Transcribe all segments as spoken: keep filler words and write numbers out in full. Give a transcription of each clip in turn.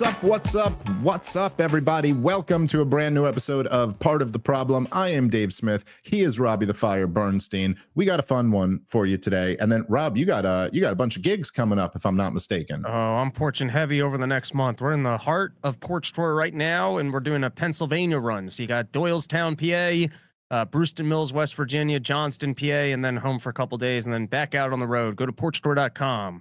up? What's up? What's up, everybody? Welcome to a brand new episode of Part of the Problem. I am Dave Smith. He is Robbie the Fire Bernstein. We got a fun one for you today. And then, Rob, you got a you got a bunch of gigs coming up, if I'm not mistaken. Oh, I'm porching heavy over the next month. We're in the heart of Porch Tour right now, and we're doing a Pennsylvania run. So you got Doylestown, P A, uh, Brewston Mills, West Virginia, Johnston, P A, and then home for a couple days, and then back out on the road. Go to porch tour dot com.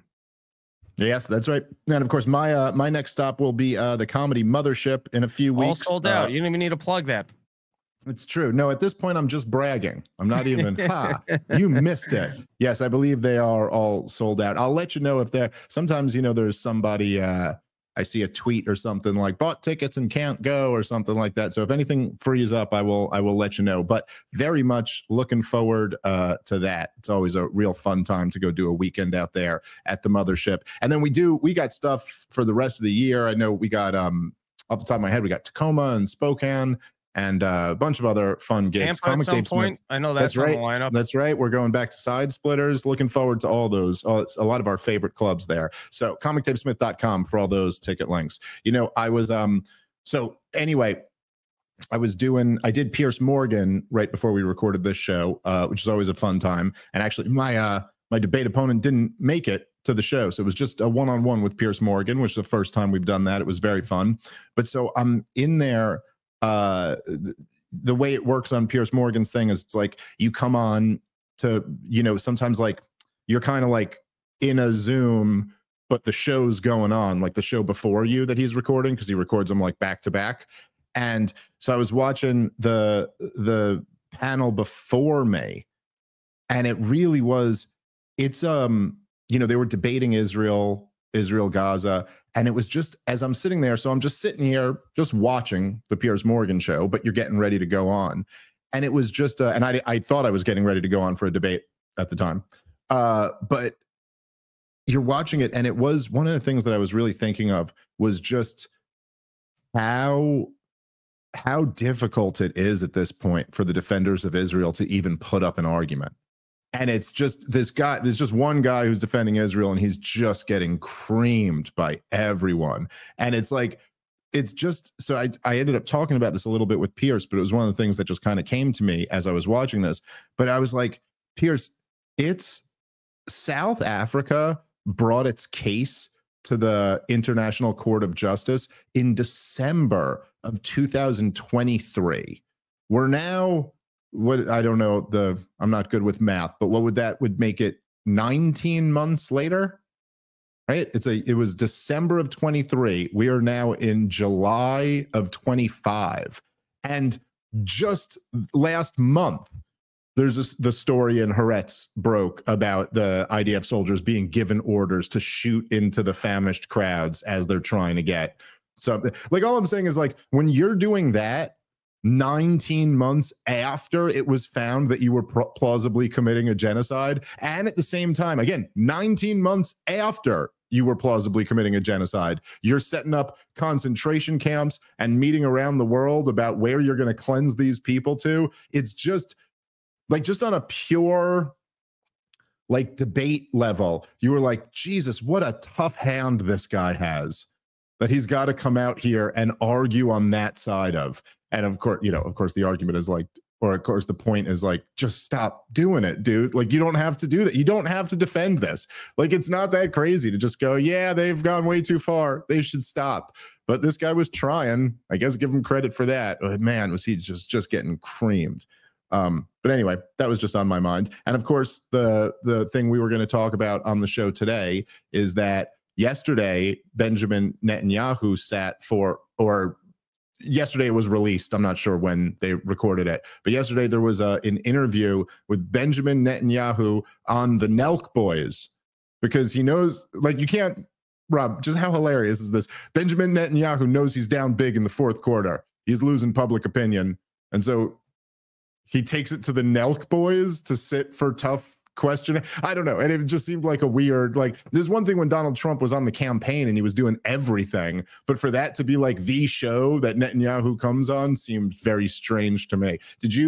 Yes, that's right. And of course, my uh, my next stop will be uh, the Comedy Mothership in a few weeks. All sold out. Uh, You don't even need to plug that. It's true. No, at this point, I'm just bragging. I'm not even, ha, you missed it. Yes, I believe they are all sold out. I'll let you know if they're, sometimes, you know, there's somebody, uh, I see a tweet or something like bought tickets and can't go or something like that. So if anything frees up, I will, I will let you know, but very much looking forward uh, to that. It's always a real fun time to go do a weekend out there at the Mothership. And then we do, we got stuff for the rest of the year. I know we got, um, off the top of my head, we got Tacoma and Spokane and uh, a bunch of other fun gigs. Tampa at some point. I know that's, that's right. on the lineup. That's right. We're going back to Side Splitters. Looking forward to all those. Oh, it's a lot of our favorite clubs there. So comic tape smith dot com for all those ticket links. You know, I was um. So anyway, I was doing. I did Piers Morgan right before we recorded this show, uh, which is always a fun time. And actually, my uh my debate opponent didn't make it to the show, so it was just a one-on-one with Piers Morgan, which is the first time we've done that. It was very fun. But so I'm in there. Uh, the, the way it works on Piers Morgan's thing is it's like you come on to, you know, sometimes like you're kind of like in a Zoom, but the show's going on, like the show before you that he's recording, because he records them like back to back. And so I was watching the the panel before me, and it really was, it's um, you know, they were debating Israel, Israel, Gaza. And it was just, as I'm sitting there, so I'm just sitting here, just watching the Piers Morgan show, but you're getting ready to go on. And it was just, uh, and I, I thought I was getting ready to go on for a debate at the time. Uh, but you're watching it, and it was one of the things that I was really thinking of was just how, how difficult it is at this point for the defenders of Israel to even put up an argument. And it's just this guy, there's just one guy who's defending Israel, and he's just getting creamed by everyone. And it's like, it's just, so I, I ended up talking about this a little bit with Piers, but it was one of the things that just kind of came to me as I was watching this. But I was like, Piers, it's South Africa brought its case to the International Court of Justice in December of two thousand twenty-three. We're now, what I don't know, the I'm not good with math, but what would that would make it nineteen months later, right? It's a it was December of twenty-three. We are now in July of twenty-five, and just last month, there's this, the story in Haaretz broke about the I D F soldiers being given orders to shoot into the famished crowds as they're trying to get something. Like, all I'm saying is, like, when you're doing that nineteen months after it was found that you were pr- plausibly committing a genocide, and at the same time, again, nineteen months after you were plausibly committing a genocide, you're setting up concentration camps and meeting around the world about where you're going to cleanse these people to. It's just like, just on a pure like debate level, you were like, Jesus, what a tough hand this guy has, that he's got to come out here and argue on that side of. And of course, you know, of course, the argument is like, or of course, the point is like, just stop doing it, dude. Like, you don't have to do that. You don't have to defend this. Like, it's not that crazy to just go, yeah, they've gone way too far, they should stop. But this guy was trying. I guess give him credit for that. But man, was he just just getting creamed. Um, but anyway, that was just on my mind. And of course, the the thing we were going to talk about on the show today is that yesterday, Benjamin Netanyahu sat for, or yesterday it was released. I'm not sure when they recorded it, but yesterday there was a, an interview with Benjamin Netanyahu on the Nelk Boys, because he knows, like, you can't, Rob, just how hilarious is this? Benjamin Netanyahu knows he's down big in the fourth quarter. He's losing public opinion. And so he takes it to the Nelk Boys to sit for tough questioning. I don't know. And it just seemed like a weird, like, there's one thing when Donald Trump was on the campaign and he was doing everything, but for that to be like the show that Netanyahu comes on seemed very strange to me. Did you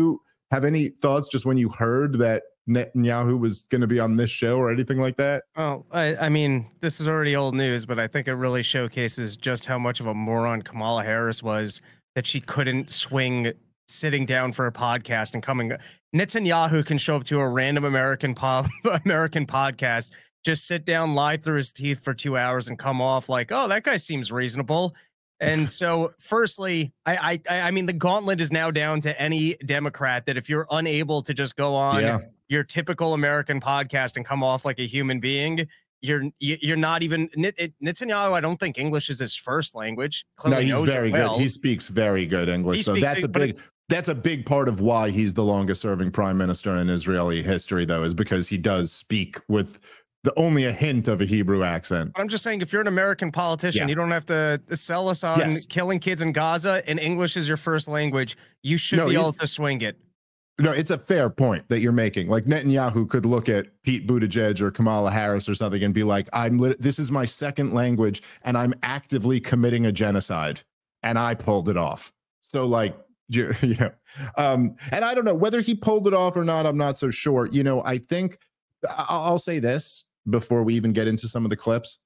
have any thoughts just when you heard that Netanyahu was going to be on this show or anything like that? Well, I, I mean, this is already old news, but I think it really showcases just how much of a moron Kamala Harris was, that she couldn't swing sitting down for a podcast and coming. Netanyahu can show up to a random American pop American podcast, just sit down, lie through his teeth for two hours and come off like, oh, that guy seems reasonable. And so, firstly, I, I I mean, the gauntlet is now down to any Democrat that if you're unable to just go on Yeah. your typical American podcast and come off like a human being, you're you're not even Netanyahu. I don't think English is his first language. No, Clearly he's knows very it well. good. He speaks very good English. He So speaks that's to- a but big that's a big part of why he's the longest serving prime minister in Israeli history, though, is because he does speak with the only a hint of a Hebrew accent. But I'm just saying, if you're an American politician, Yeah. you don't have to sell us on Yes. killing kids in Gaza and English is your first language. You should No, be able he's- to swing it. No, it's a fair point that you're making. Like Netanyahu could look at Pete Buttigieg or Kamala Harris or something and be like, "I'm lit- this is my second language, and I'm actively committing a genocide, and I pulled it off." So, like, you, you know, um, and I don't know whether he pulled it off or not. I'm not so sure. You know, I think I- I'll say this before we even get into some of the clips.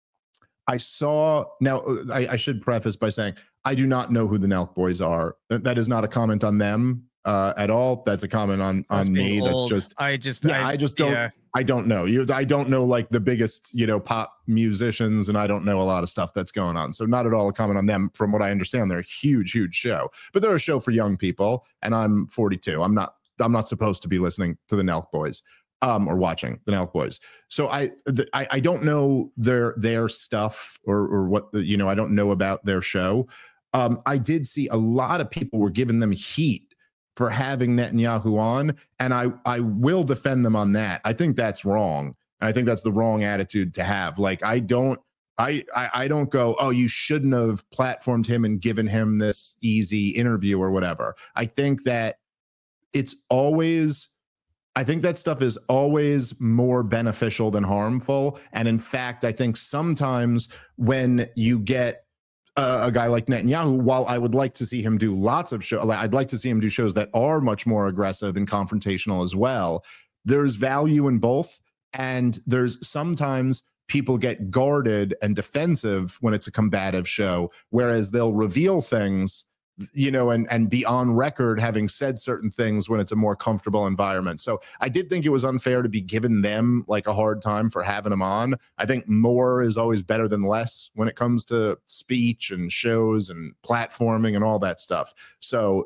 I saw now. I, I should preface by saying I do not know who the Nelk Boys are. That, that is not a comment on them uh, at all. That's a comment on Us on being me. old, That's just I just yeah. I, just don't. yeah. I don't know you. I don't know like the biggest you know pop musicians, and I don't know a lot of stuff that's going on. So not at all a comment on them. From what I understand, they're a huge, huge show. But they're a show for young people, and I'm forty-two. I'm not. I'm not supposed to be listening to the Nelk Boys. Um, or watching the Nelk Boys. So I, the, I I don't know their their stuff or or what the you know I don't know about their show. Um, I did see a lot of people were giving them heat for having Netanyahu on, and I I will defend them on that. I think that's wrong, and I think that's the wrong attitude to have. Like I don't I I, I don't go, oh, you shouldn't have platformed him and given him this easy interview or whatever. I think that it's always. I think that stuff is always more beneficial than harmful. And in fact, I think sometimes when you get a, a guy like Netanyahu, while I would like to see him do lots of shows, I'd like to see him do shows that are much more aggressive and confrontational as well. There's value in both. And there's sometimes people get guarded and defensive when it's a combative show, whereas they'll reveal things you know, and and be on record having said certain things when it's a more comfortable environment. So I did think it was unfair to be giving them like a hard time for having them on. I think more is always better than less when it comes to speech and shows and platforming and all that stuff. So,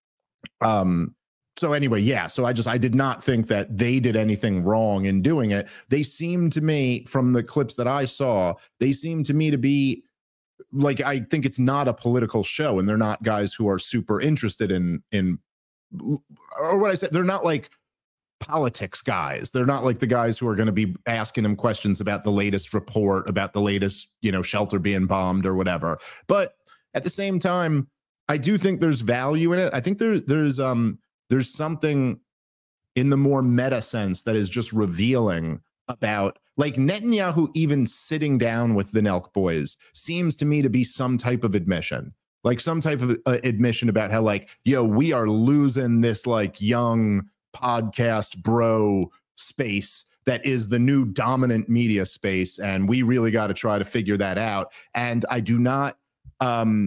um, so anyway, yeah. So I just I did not think that they did anything wrong in doing it. They seemed to me, from the clips that I saw, they seemed to me to be. Like I think it's not a political show, and they're not guys who are super interested in in or what I said. They're not like politics guys. They're not like the guys who are going to be asking him questions about the latest report, about the latest you know shelter being bombed or whatever. But at the same time, I do think there's value in it. I think there's there's um there's something in the more meta sense that is just revealing about. Like Netanyahu even sitting down with the Nelk Boys seems to me to be some type of admission, like some type of uh, admission about how like, yo, we are losing this like young podcast bro space that is the new dominant media space. And we really got to try to figure that out. And I do not, um,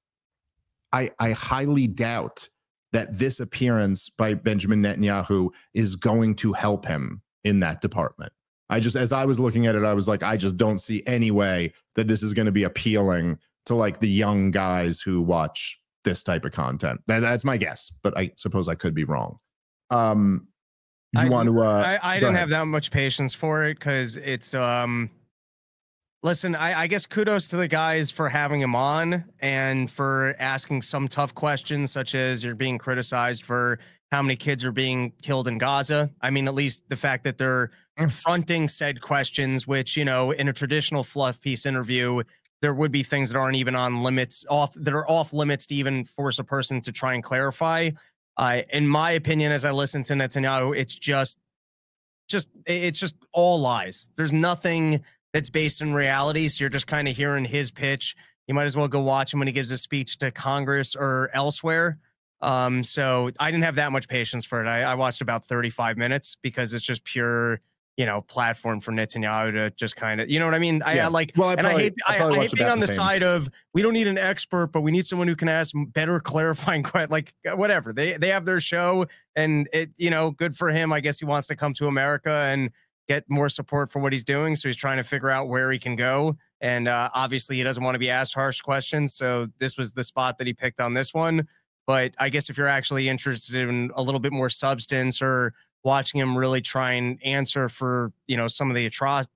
I, I highly doubt that this appearance by Benjamin Netanyahu is going to help him in that department. I just, as I was looking at it, I was like, I just don't see any way that this is going to be appealing to like the young guys who watch this type of content. That, that's my guess, but I suppose I could be wrong. Um, you I, want to? Uh, I, I didn't ahead. have that much patience for it because it's. Um, listen, I, I guess kudos to the guys for having him on and for asking some tough questions, such as you're being criticized for how many kids are being killed in Gaza. I mean, at least the fact that they're confronting said questions, which, you know, in a traditional fluff piece interview, there would be things that aren't even on limits off that are off limits to even force a person to try and clarify. Uh, in my opinion, as I listen to Netanyahu, it's just, just, it's just all lies. There's nothing that's based in reality. So you're just kind of hearing his pitch. You might as well go watch him when he gives a speech to Congress or elsewhere. Um, so I didn't have that much patience for it. I, I watched about thirty-five minutes because it's just pure, you know, platform for Netanyahu to just kind of, you know what I mean? I, Yeah. I like, Well, I and probably- I hate, I I, probably I hate watched being about on the the same. side of, we don't need an expert, but we need someone who can ask better clarifying questions. Like whatever, they they have their show, and it, you know, good for him. I guess he wants to come to America and get more support for what he's doing. So he's trying to figure out where he can go. And uh, obviously he doesn't want to be asked harsh questions. So this was the spot that he picked on this one. But I guess if you're actually interested in a little bit more substance or watching him really try and answer for, you know, some of the atro-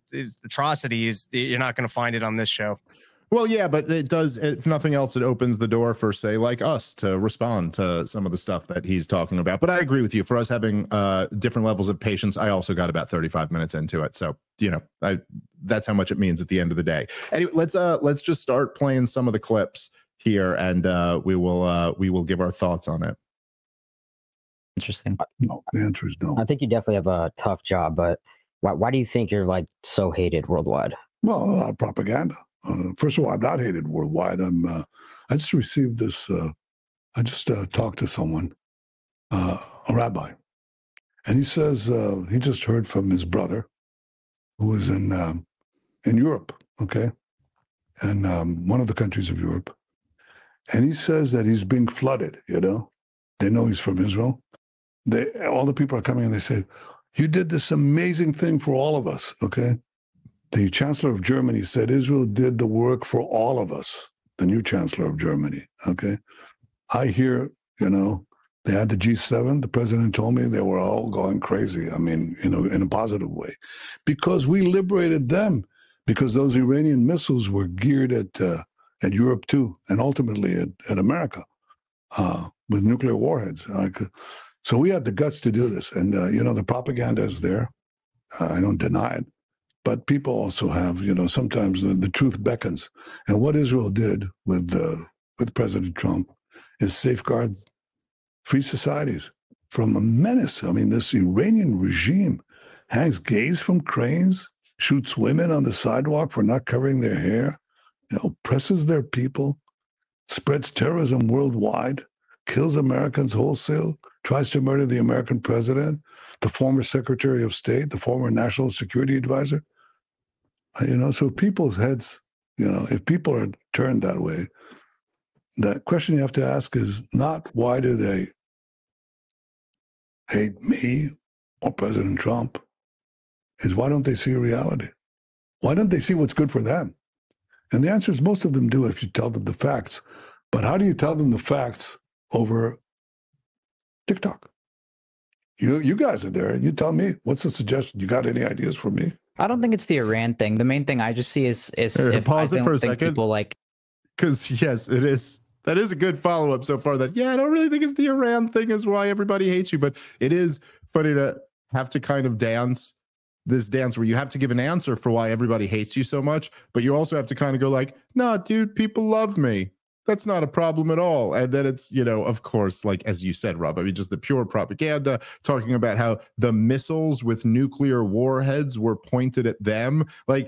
atrocities, you're not going to find it on this show. Well, yeah, but it does, if nothing else, it opens the door for, say, like us to respond to some of the stuff that he's talking about. But I agree with you. For us having uh, different levels of patience, I also got about thirty-five minutes into it. So, you know, I, that's how much it means at the end of the day. Anyway, let's uh, let's just start playing some of the clips here, and uh, we will uh, we will give our thoughts on it. Interesting. No, the answer is no. I think you definitely have a tough job, but why, why do you think you're like so hated worldwide? Well, a lot of propaganda. Uh, first of all, I'm not hated worldwide. I'm. Uh, I just received this. Uh, I just uh, talked to someone, uh, a rabbi, and he says uh, he just heard from his brother, who was in um, in Europe. Okay, and um, one of the countries of Europe, and he says that he's being flooded. You know, they know he's from Israel. They all the people are coming and they say, "You did this amazing thing for all of us." Okay. The Chancellor of Germany said Israel did the work for all of us, the new Chancellor of Germany, okay? I hear, you know, they had the G seven. The president told me they were all going crazy, I mean, you know, in a positive way, because we liberated them, because those Iranian missiles were geared at uh, at Europe too, and ultimately at, at America uh, with nuclear warheads. Like, so we had the guts to do this. And, uh, you know, the propaganda is there. Uh, I don't deny it. But people also have, you know, sometimes the, the truth beckons. And what Israel did with uh, with President Trump is safeguard free societies from a menace. I mean, this Iranian regime hangs gays from cranes, shoots women on the sidewalk for not covering their hair, you know, oppresses their people, spreads terrorism worldwide, kills Americans wholesale, tries to murder the American president, the former Secretary of State, the former National Security Advisor. You know, so people's heads, you know, if people are turned that way, the question you have to ask is not why do they hate me or President Trump, is why don't they see reality? Why don't they see what's good for them? And the answer is most of them do if you tell them the facts. But how do you tell them the facts over TikTok? You you guys are there. You tell me, what's the suggestion? You got any ideas for me? I don't think it's the Iran thing. The main thing I just see is is Here, if pause I it don't for a think second. people like Because yes, it is. That is a good follow-up so far. That yeah, I don't really think it's the Iran thing is why everybody hates you, but it is funny to have to kind of dance this dance where you have to give an answer for why everybody hates you so much, but you also have to kind of go like, "Nah, dude, people love me. That's not a problem at all." And then it's, you know, of course, like as you said, Rob, I mean, just the pure propaganda talking about how the missiles with nuclear warheads were pointed at them. Like,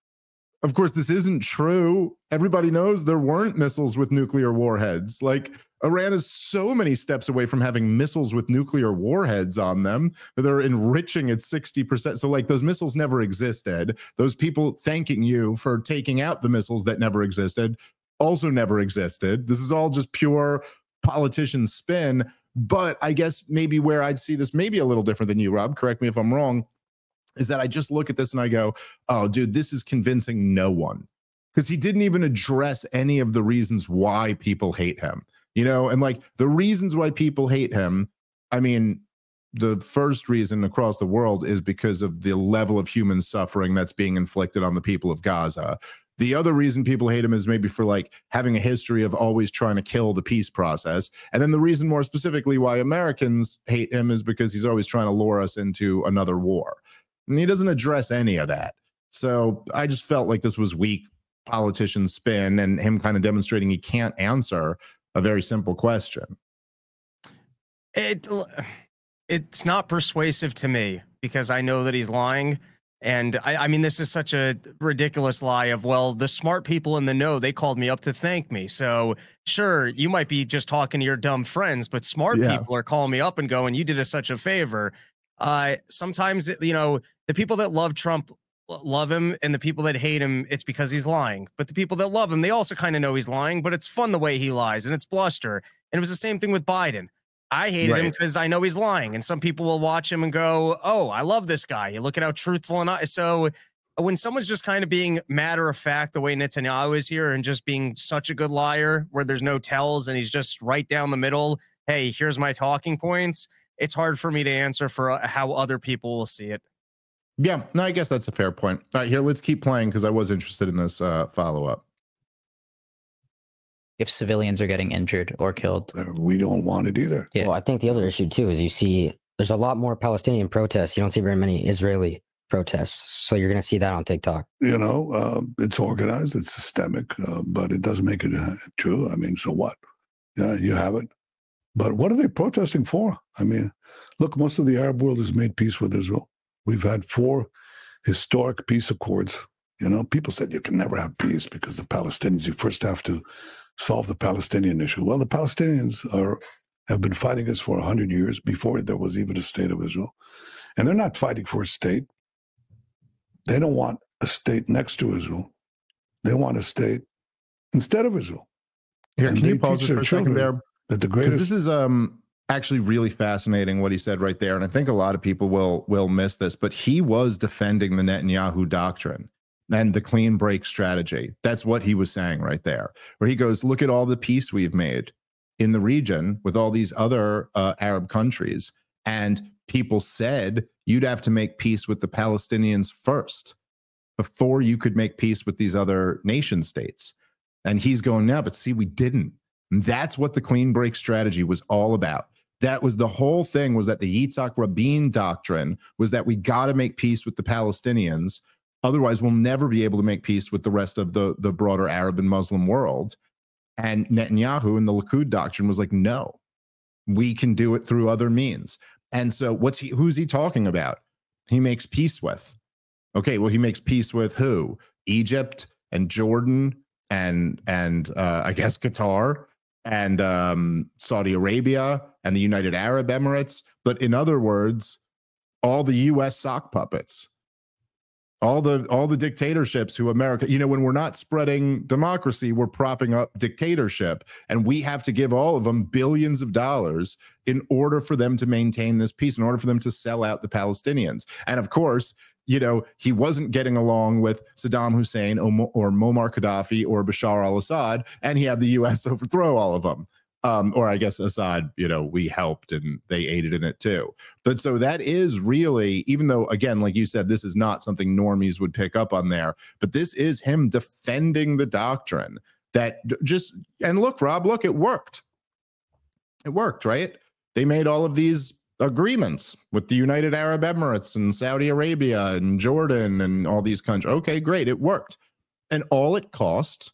of course, this isn't true. Everybody knows there weren't missiles with nuclear warheads. Like, Iran is so many steps away from having missiles with nuclear warheads on them. They're enriching at sixty percent. So, like, those missiles never existed. Those people thanking you for taking out the missiles that never existed also never existed. This is all just pure politician spin. But I guess maybe where I'd see this maybe a little different than you, Rob, correct me if I'm wrong, is that I just look at this and I go, oh, dude, this is convincing no one. Because he didn't even address any of the reasons why people hate him. You know, and like the reasons why people hate him, I mean, the first reason across the world is because of the level of human suffering that's being inflicted on the people of Gaza. The other reason people hate him is maybe for like having a history of always trying to kill the peace process. And then the reason more specifically why Americans hate him is because he's always trying to lure us into another war. And he doesn't address any of that. So I just felt like this was weak politician spin and him kind of demonstrating he can't answer a very simple question. It it's not persuasive to me because I know that he's lying. And I, I mean, this is such a ridiculous lie of, well, the smart people in the know, they called me up to thank me. So sure, you might be just talking to your dumb friends, but smart Yeah. people are calling me up and going, you did us such a favor. Uh, sometimes, you know, the people that love Trump love him, and the people that hate him, it's because he's lying. But the people that love him, they also kind of know he's lying, but it's fun the way he lies, and it's bluster. And it was the same thing with Biden. I hated Right. him because I know he's lying, and some people will watch him and go, oh, I love this guy. You look at how truthful and I. So when someone's just kind of being matter of fact, the way Netanyahu is here, and just being such a good liar where there's no tells and he's just right down the middle, hey, here's my talking points, it's hard for me to answer for uh, how other people will see it. Yeah, no, I guess that's a fair point. All right, here, let's keep playing because I was interested in this uh, follow-up. If civilians are getting injured or killed. We don't want it either. Yeah. Well, I think the other issue too is you see there's a lot more Palestinian protests. You don't see very many Israeli protests, so you're going to see that on TikTok. You know, uh, it's organized, it's systemic, uh, but it doesn't make it uh, true. I mean, so what? Yeah, you have it. But what are they protesting for? I mean, look, most of the Arab world has made peace with Israel. We've had four historic peace accords. You know, people said you can never have peace because the Palestinians, you first have to solve the Palestinian issue. Well, the Palestinians are have been fighting us for one hundred years before there was even a state of Israel. And they're not fighting for a state. They don't want a state next to Israel. They want a state instead of Israel. Here, And can you they pause teach it their for a second children there? that the 'Cause greatest this is um actually really fascinating what he said right there, and I think a lot of people will will miss this, but he was defending the Netanyahu doctrine and the clean break strategy. That's what he was saying right there, where he goes, look at all the peace we've made in the region with all these other uh, Arab countries, and people said you'd have to make peace with the Palestinians first before you could make peace with these other nation states. And he's going, no, but see, we didn't. And that's what the clean break strategy was all about. That was the whole thing, was that the Yitzhak Rabin doctrine was that we got to make peace with the Palestinians. Otherwise, we'll never be able to make peace with the rest of the, the broader Arab and Muslim world. And Netanyahu and the Likud doctrine was like, no, we can do it through other means. And so what's he, who's he talking about? He makes peace with. Okay, well, he makes peace with who? Egypt and Jordan and, and uh, I guess Qatar and um, Saudi Arabia and the United Arab Emirates. But in other words, all the U S sock puppets, all the all the dictatorships who America, you know, when we're not spreading democracy, we're propping up dictatorship. And we have to give all of them billions of dollars in order for them to maintain this peace, in order for them to sell out the Palestinians. And of course, you know, he wasn't getting along with Saddam Hussein or, or Muammar Gaddafi or Bashar al-Assad, and he had the U S overthrow all of them. Um, or I guess Assad, you know, we helped and they aided in it too. But so that is really, even though, again, like you said, this is not something normies would pick up on there, but this is him defending the doctrine that just, and look, Rob, look, it worked. It worked, right? They made all of these agreements with the United Arab Emirates and Saudi Arabia and Jordan and all these countries. Okay, great. It worked. And all it cost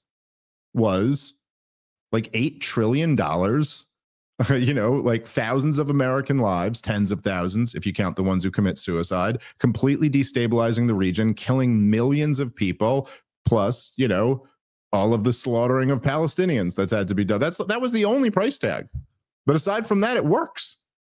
was like eight trillion dollars, you know, like thousands of American lives, tens of thousands, if you count the ones who commit suicide, completely destabilizing the region, killing millions of people, plus, you know, all of the slaughtering of Palestinians that's had to be done. That's that was the only price tag. But aside from that, it works.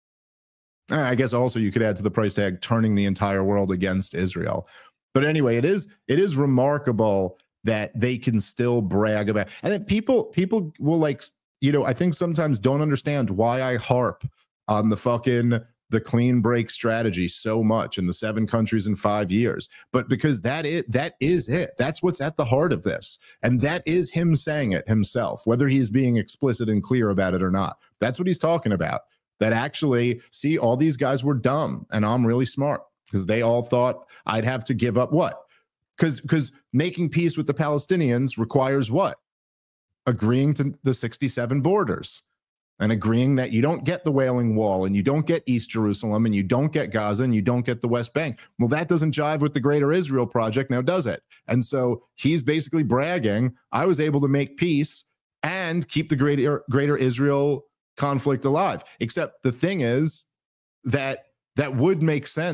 And I guess also you could add to the price tag turning the entire world against Israel. But anyway, it is it is remarkable that they can still brag about, and then people people will, like, you know, I think sometimes don't understand why I harp on the fucking the clean break strategy so much in the seven countries in five years. But because that is that is it. That's what's at the heart of this. And that is him saying it himself, whether he's being explicit and clear about it or not. That's what he's talking about. That actually, see, all these guys were dumb and I'm really smart, because they all thought I'd have to give up what? Because because making peace with the Palestinians requires what? Agreeing to the sixty-seven borders and agreeing that you don't get the Wailing Wall and you don't get East Jerusalem and you don't get Gaza and you don't get the West Bank. Well, that doesn't jive with the Greater Israel Project now, does it? And so he's basically bragging, I was able to make peace and keep the Greater, Greater Israel conflict alive. Except the thing is that that would make sense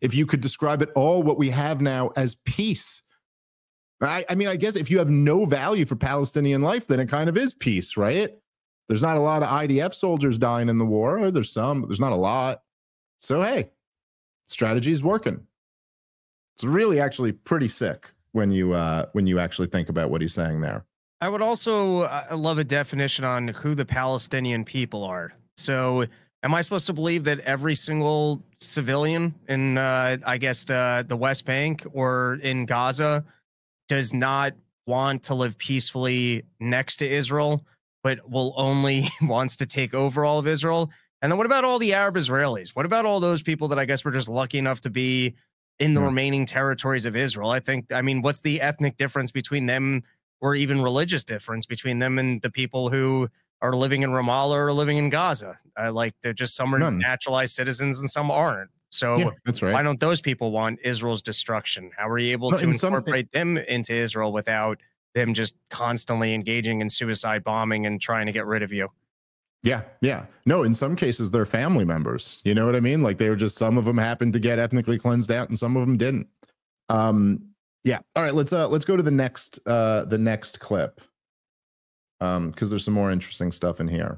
if you could describe it all what we have now as peace. I, I mean, I guess if you have no value for Palestinian life, then it kind of is peace, right? There's not a lot of I D F soldiers dying in the war. Or there's some, but there's not a lot. So, hey, strategy is working. It's really actually pretty sick when you uh, when you actually think about what he's saying there. I would also uh, love a definition on who the Palestinian people are. So am I supposed to believe that every single civilian in, uh, I guess, uh, the West Bank or in Gaza does not want to live peacefully next to Israel, but will only wants to take over all of Israel? And then what about all the Arab Israelis? What about all those people that I guess were just lucky enough to be in the yeah. remaining territories of Israel? I think, I mean, what's the ethnic difference between them, or even religious difference between them and the people who are living in Ramallah or living in Gaza? Uh, like, they're just, some are None. naturalized citizens and some aren't. So yeah, that's right. Why don't those people want Israel's destruction? How are you able well, to incorporate some, them into Israel without them just constantly engaging in suicide bombing and trying to get rid of you? Yeah, yeah. No, in some cases, they're family members. You know what I mean? Like, they were just, some of them happened to get ethnically cleansed out and some of them didn't. Um, yeah. All right, let's uh let's go to the next uh the next clip. Um, because there's some more interesting stuff in here.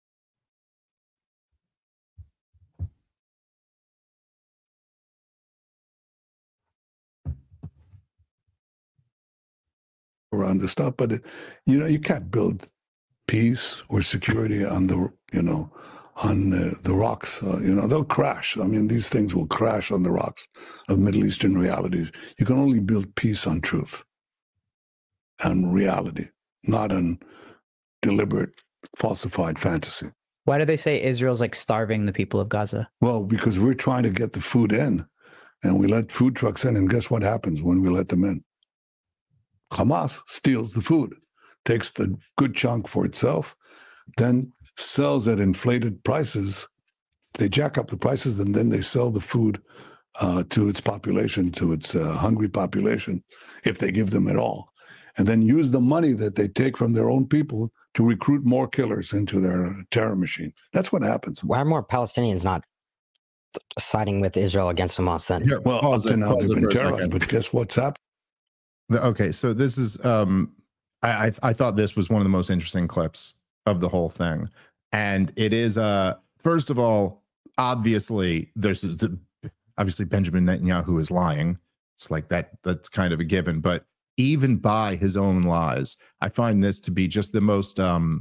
Around the stuff, but it, you know, you can't build peace or security on the, you know, on the, the rocks. Uh, you know, they'll crash. I mean, these things will crash on the rocks of Middle Eastern realities. You can only build peace on truth and reality, not on deliberate, falsified fantasy. Why do they say Israel's like starving the people of Gaza? Well, because we're trying to get the food in, and we let food trucks in, and guess what happens when we let them in? Hamas steals the food, takes the good chunk for itself, then sells at inflated prices. They jack up the prices, and then they sell the food uh, to its population, to its uh, hungry population, if they give them at all, and then use the money that they take from their own people to recruit more killers into their terror machine. That's what happens. Why are more Palestinians not siding with Israel against Hamas then? Here, well, up to now they've been terrorized, but guess what's happened? Okay, so this is um, I, I I thought this was one of the most interesting clips of the whole thing, and it is uh first of all, obviously there's obviously Benjamin Netanyahu is lying. It's like that that's kind of a given, but even by his own lies, I find this to be just the most um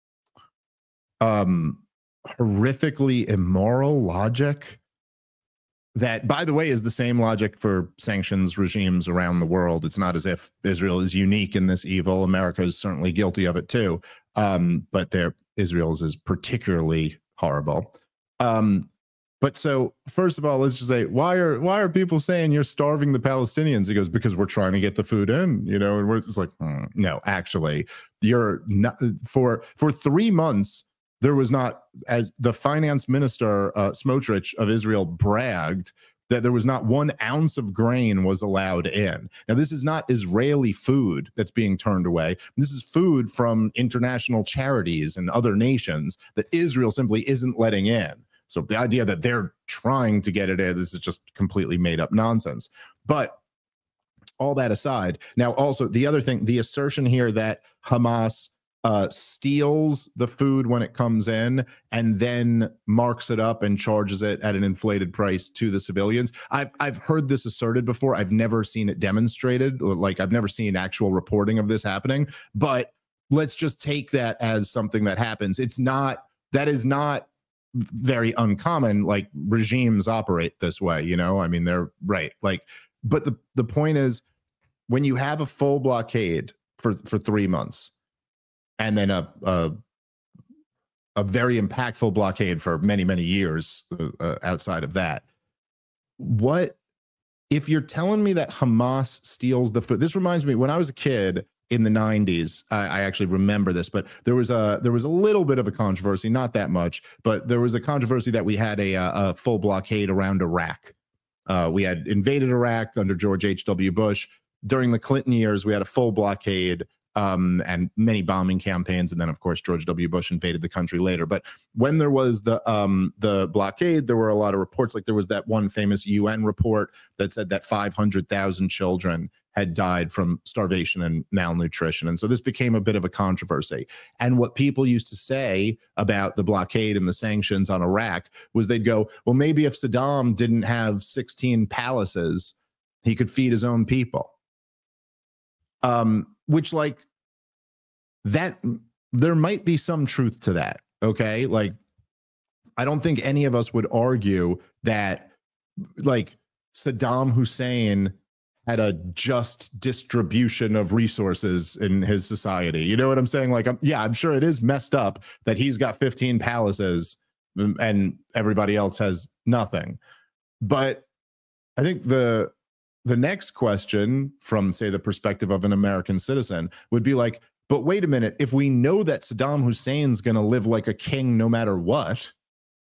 um horrifically immoral logic. That, by the way, is the same logic for sanctions regimes around the world. It's not as if Israel is unique in this evil. America is certainly guilty of it too, um, but there Israel's is particularly horrible. Um, but so, first of all, let's just say, why are why are people saying you're starving the Palestinians? He goes, because we're trying to get the food in, you know. And we're it's like, hmm, no, actually, you're not for for three months. There was not, as the finance minister, uh, Smotrich of Israel bragged, that there was not one ounce of grain was allowed in. Now, this is not Israeli food that's being turned away. This is food from international charities and other nations that Israel simply isn't letting in. So the idea that they're trying to get it in, this is just completely made up nonsense. But all that aside, now also the other thing, the assertion here that Hamas uh, steals the food when it comes in and then marks it up and charges it at an inflated price to the civilians. I've I've heard this asserted before. I've never seen it demonstrated, or like I've never seen actual reporting of this happening. But let's just take that as something that happens. It's not, that is not very uncommon. Like, regimes operate this way, you know? I mean, they're right. Like, but the, the point is, when you have a full blockade for, for three months, and then a, a a very impactful blockade for many, many years uh, outside of that. What, if you're telling me that Hamas steals the food? This reminds me, when I was a kid in the nineties, I, I actually remember this, but there was a there was a little bit of a controversy, not that much, but there was a controversy that we had a, a full blockade around Iraq. Uh, we had invaded Iraq under George H W Bush. During the Clinton years, we had a full blockade um, and many bombing campaigns. And then, of course, George W. Bush invaded the country later. But when there was the um, the blockade, there were a lot of reports. Like there was that one famous U N report that said that five hundred thousand children had died from starvation and malnutrition. And so this became a bit of a controversy. And what people used to say about the blockade and the sanctions on Iraq was they'd go, well, maybe if Saddam didn't have sixteen palaces, he could feed his own people. Um, which like that, there might be some truth to that. Okay. Like, I don't think any of us would argue that like Saddam Hussein had a just distribution of resources in his society. You know what I'm saying? Like, I'm, yeah, I'm sure it is messed up that he's got fifteen palaces and everybody else has nothing. But I think the the next question from, say, the perspective of an American citizen would be like, but wait a minute, if we know that Saddam Hussein's going to live like a king no matter what,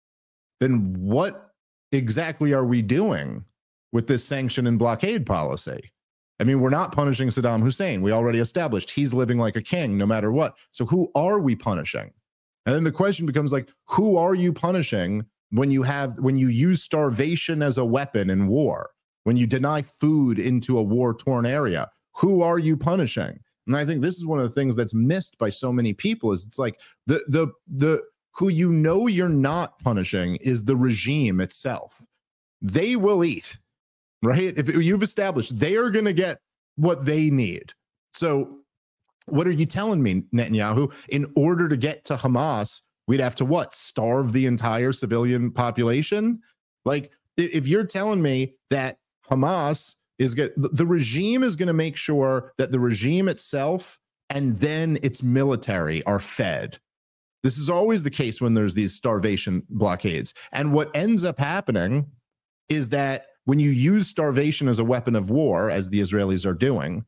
then what exactly are we doing with this sanction and blockade policy? I mean, we're not punishing Saddam Hussein. We already established he's living like a king no matter what. So who are we punishing? And then the question becomes like, who are you punishing when you have when you use starvation as a weapon in war, when you deny food into a war-torn area? Who are you punishing? And I think this is one of the things that's missed by so many people is it's like the the the who you know you're not punishing is the regime itself. They will eat, right? If you've established they are going to get what they need. So what are you telling me, Netanyahu? In order to get to Hamas, we'd have to what? Starve the entire civilian population? Like, if you're telling me that Hamas is going the regime is going to make sure that the regime itself and then its military are fed. This is always the case when there's these starvation blockades. And what ends up happening is that when you use starvation as a weapon of war, as the Israelis are doing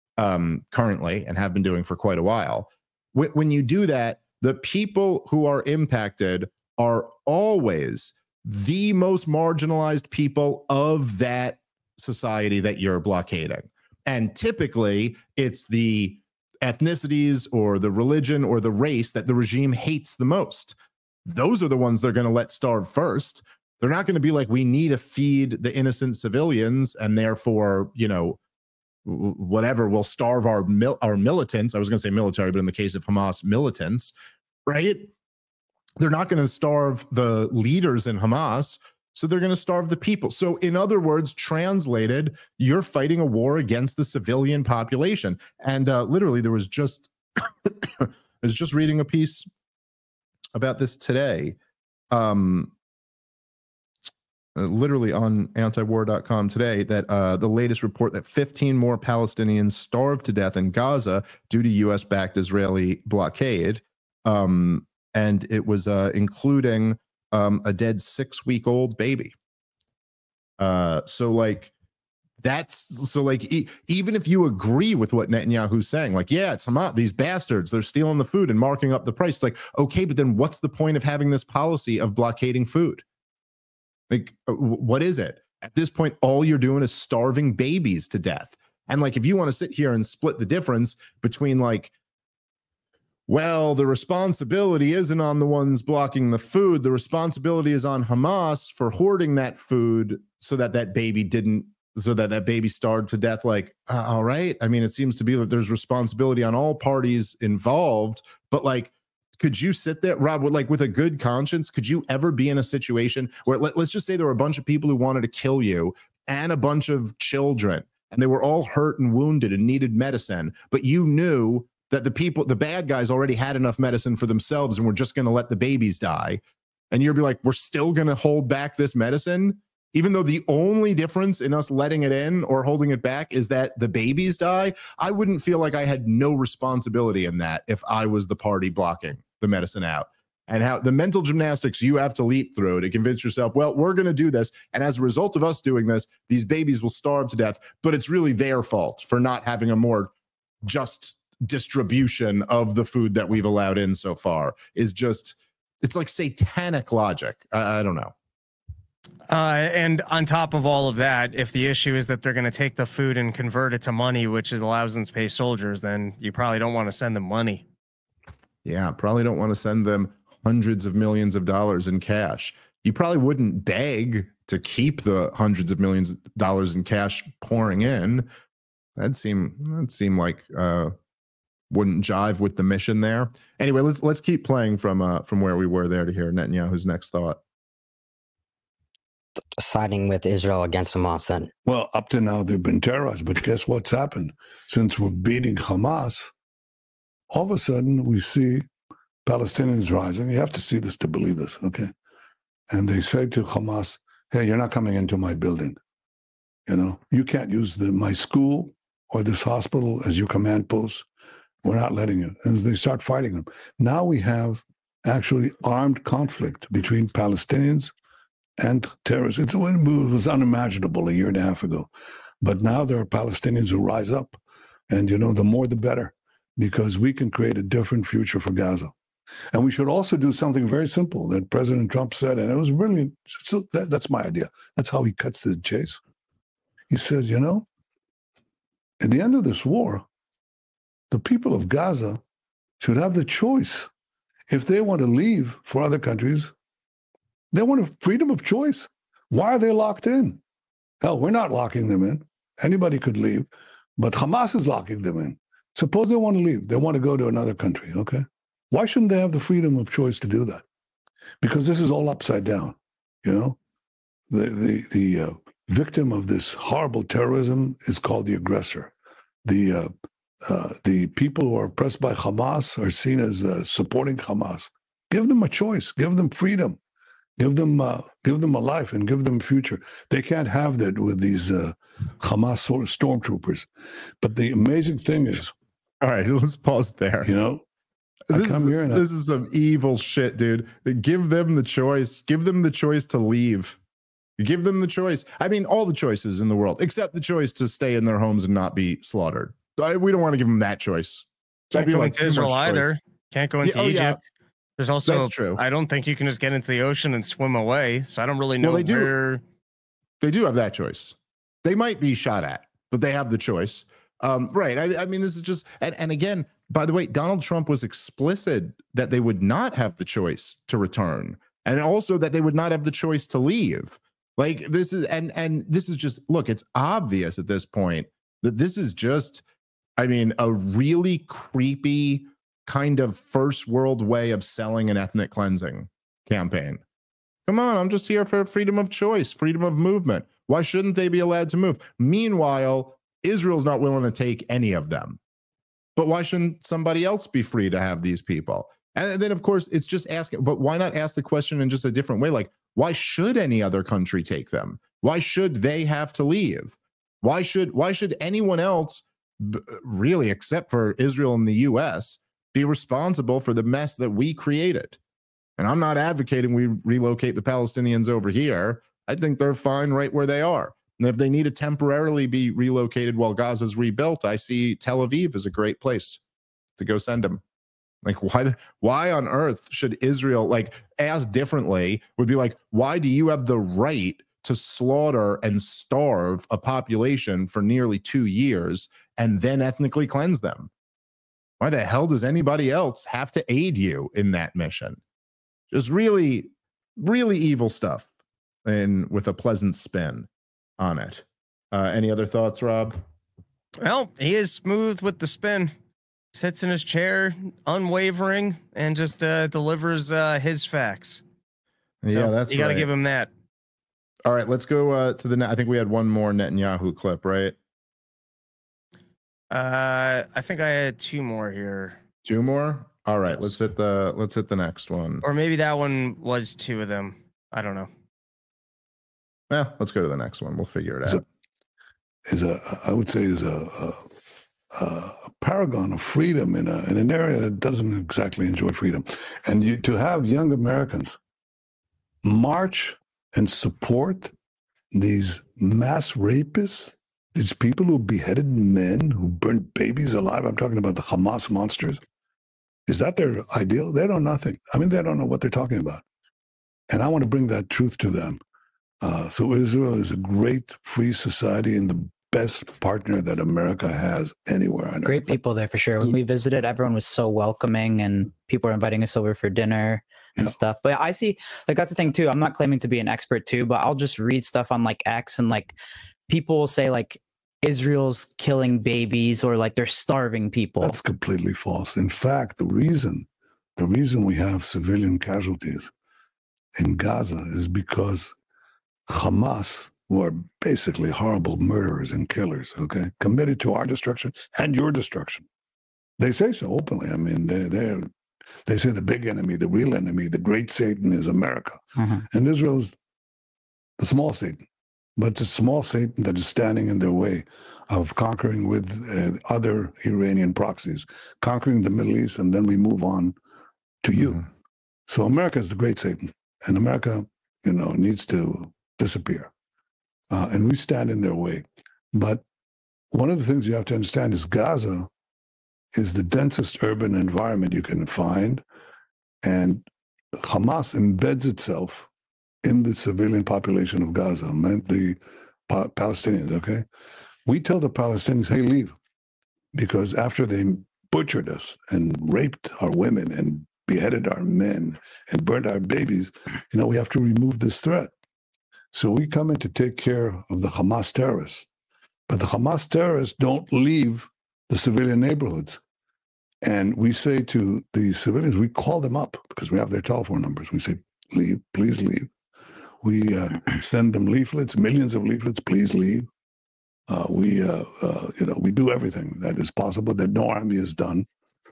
um, currently and have been doing for quite a while, wh- when you do that, the people who are impacted are always the most marginalized people of that society that you're blockading. And typically, it's the ethnicities or the religion or the race that the regime hates the most. Those are the ones they're going to let starve first. They're not going to be like, we need to feed the innocent civilians and therefore, you know, whatever, we'll starve our mil- our militants. I was going to say military, but in the case of Hamas, militants, right? They're not going to starve the leaders in Hamas, so they're going to starve the people. So in other words, translated, you're fighting a war against the civilian population. And uh, literally, there was just, I was just reading a piece about this today. Um, Uh, literally on antiwar dot com today, that uh, the latest report that fifteen more Palestinians starved to death in Gaza due to U S-backed Israeli blockade. Um, and it was uh, including um, a dead six-week-old baby. Uh, so, like, that's so, like, e- even if you agree with what Netanyahu's saying, like, yeah, it's Hamas, these bastards, they're stealing the food and marking up the price. It's like, okay, but then what's the point of having this policy of blockading food? Like, what is it? At this point, all you're doing is starving babies to death. And like, if you want to sit here and split the difference between like, well, the responsibility isn't on the ones blocking the food. The responsibility is on Hamas for hoarding that food so that that baby didn't, so that that baby starved to death. Like, uh, all right. I mean, it seems to be that there's responsibility on all parties involved, but like, could you sit there, Rob, with like with a good conscience? Could you ever be in a situation where let, let's just say there were a bunch of people who wanted to kill you and a bunch of children, and they were all hurt and wounded and needed medicine, but you knew that the people, the bad guys already had enough medicine for themselves and were just going to let the babies die. And you'd be like, we're still going to hold back this medicine, even though the only difference in us letting it in or holding it back is that the babies die. I wouldn't feel like I had no responsibility in that if I was the party blocking the medicine out. And how the mental gymnastics you have to leap through to convince yourself, well, we're going to do this. And as a result of us doing this, these babies will starve to death, but it's really their fault for not having a more just distribution of the food that we've allowed in so far, is just, it's like satanic logic. I, I don't know. Uh, and on top of all of that, if the issue is that they're going to take the food and convert it to money, which is allows them to pay soldiers, then you probably don't want to send them money. Yeah, probably don't want to send them hundreds of millions of dollars in cash. You probably wouldn't beg to keep the hundreds of millions of dollars in cash pouring in. That'd seem that'd seem like uh, wouldn't jive with the mission there. Anyway, let's let's keep playing from uh, from where we were there to hear Netanyahu's next thought. Siding with Israel against Hamas then. Well, up to now, they've been terrorized. But guess what's happened? Since we're beating Hamas, all of a sudden we see Palestinians rising. You have to see this to believe this, okay? And they say to Hamas, hey, you're not coming into my building. You know, you can't use the my school or this hospital as your command post. We're not letting you. And they start fighting them. Now we have actually armed conflict between Palestinians and terrorists. It's, it was unimaginable a year and a half ago. But now there are Palestinians who rise up. And, you know, the more the better, because we can create a different future for Gaza. And we should also do something very simple that President Trump said, and it was brilliant. So that, that's my idea. That's how he cuts to the chase. He says, you know, at the end of this war, the people of Gaza should have the choice. If they want to leave for other countries, they want a freedom of choice. Why are they locked in? Hell, we're not locking them in. Anybody could leave, but Hamas is locking them in. Suppose they want to leave. They want to go to another country, okay? Why shouldn't they have the freedom of choice to do that? Because this is all upside down, you know? The, the, the uh, victim of this horrible terrorism is called the aggressor. The, uh, uh, the people who are oppressed by Hamas are seen as uh, supporting Hamas. Give them a choice. Give them freedom. Give them, uh, give them a life and give them a future. They can't have that with these uh, Hamas stormtroopers. But the amazing thing is, all right, let's pause there. you know, I This come is, here and I- this is some evil shit, dude. Give them the choice. Give them the choice to leave. Give them the choice. I mean, all the choices in the world, except the choice to stay in their homes and not be slaughtered. I, we don't want to give them that choice. Can't That'd be go like into too Israel much choice. either. Can't go into Yeah, oh, yeah. Egypt. There's also, That's true. I don't think you can just get into the ocean and swim away. So I don't really know Well, they do. where. They do have that choice. They might be shot at, but they have the choice. Um, right. I, I mean, this is just, and, and again, by the way, Donald Trump was explicit that they would not have the choice to return, and also that they would not have the choice to leave. Like this is, and and this is just, look, it's obvious at this point that this is just, I mean, a really creepy kind of first world way of selling an ethnic cleansing campaign. Come on, I'm just here for freedom of choice, freedom of movement. Why shouldn't they be allowed to move? Meanwhile, Israel's not willing to take any of them. But why shouldn't somebody else be free to have these people? And then, of course, it's just asking, but why not ask the question in just a different way? Like, why should any other country take them? Why should they have to leave? Why should why should anyone else, really, except for Israel and the U S, be responsible for the mess that we created? And I'm not advocating we relocate the Palestinians over here. I think they're fine right where they are. And if they need to temporarily be relocated while Gaza's rebuilt, I see Tel Aviv as a great place to go send them. Like, why, why on earth should Israel, like, asked differently, would be like, why do you have the right to slaughter and starve a population for nearly two years and then ethnically cleanse them? Why the hell does anybody else have to aid you in that mission? Just really, really evil stuff, and with a pleasant spin on it. Uh, any other thoughts, Rob? Well, he is smooth with the spin. Sits in his chair, unwavering, and just uh, delivers uh, his facts. So yeah, that's you got to right. give him that. All right, let's go uh, to the. I think we had one more Netanyahu clip, right? Uh, I think I had two more here, Two more. All right, Yes. let's hit the. Let's hit the next one. or maybe that one was two of them. I don't know. Yeah, let's go to the next one. We'll figure it Is out. a, is a I would say is a, a, a paragon of freedom in, a, in an area that doesn't exactly enjoy freedom. And you, to have young Americans march and support these mass rapists, these people who beheaded men, who burned babies alive. I'm talking about the Hamas monsters. Is that their ideal? They know nothing. I mean, they don't know what they're talking about. And I want to bring that truth to them. Uh, so Israel is a great free society and the best partner that America has anywhere on Great earth. people there for sure. When we visited, everyone was so welcoming and people were inviting us over for dinner and Yeah. stuff. But I see, like, that's the thing too. I'm not claiming to be an expert too, but I'll just read stuff on like X and like people will say like Israel's killing babies or like they're starving people. That's completely false. In fact, the reason, the reason we have civilian casualties in Gaza is because Hamas, who are basically horrible murderers and killers, okay, committed to our destruction and your destruction. They say so openly. I mean, they they they say the big enemy, the real enemy, the great Satan is America, Mhm. and Israel is the small Satan. But it's a small Satan that is standing in their way of conquering with uh, other Iranian proxies, conquering the Middle East, and then we move on to you. Mhm. So America is the great Satan, and America, you know, needs to disappear. Uh, and we stand in their way. But one of the things you have to understand is Gaza is the densest urban environment you can find, and Hamas embeds itself in the civilian population of Gaza, meant the pa- Palestinians, okay? We tell the Palestinians, hey, leave, because after they butchered us and raped our women and beheaded our men and burned our babies, you know, we have to remove this threat. So we come in to take care of the Hamas terrorists. But the Hamas terrorists don't leave the civilian neighborhoods. And we say to the civilians, we call them up because we have their telephone numbers. We say, leave, please leave. We uh, send them leaflets, millions of leaflets, please leave. Uh, we, uh, uh, you know, we do everything that is possible that no army has done.